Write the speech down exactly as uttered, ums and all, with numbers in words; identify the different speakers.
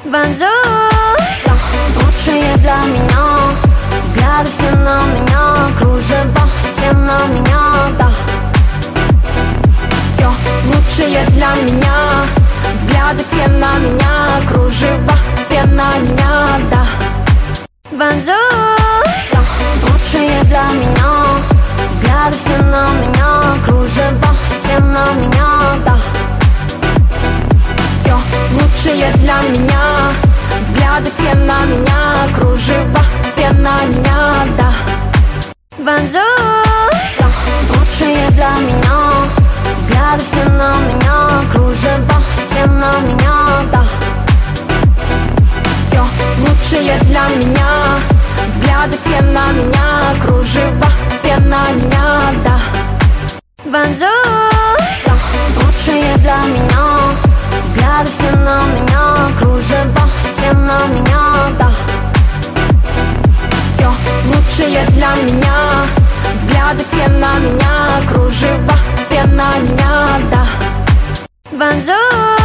Speaker 1: Бонжур. Все лучшее для меня, взгляды все на меня, кружева все на меня, да. Все лучшее для меня, взгляды все на меня, кружева все на меня, да. Бонжур. Все лучшее для меня, взгляды все на меня, кружева все на меня, да. Все лучшее для меня, взгляды все на меня, кружева все на меня, да. Бонжур. Все лучшее для меня, взгляды все на меня, кружева все на меня, да. Все лучшее для меня, взгляды все на меня, кружева все на меня, да. Бонжур. Все лучшее для меня, взгляды все на меня, кружева все на меня, да. Все лучшее для меня, взгляды все на меня, кружева все на меня, да. Бонжур.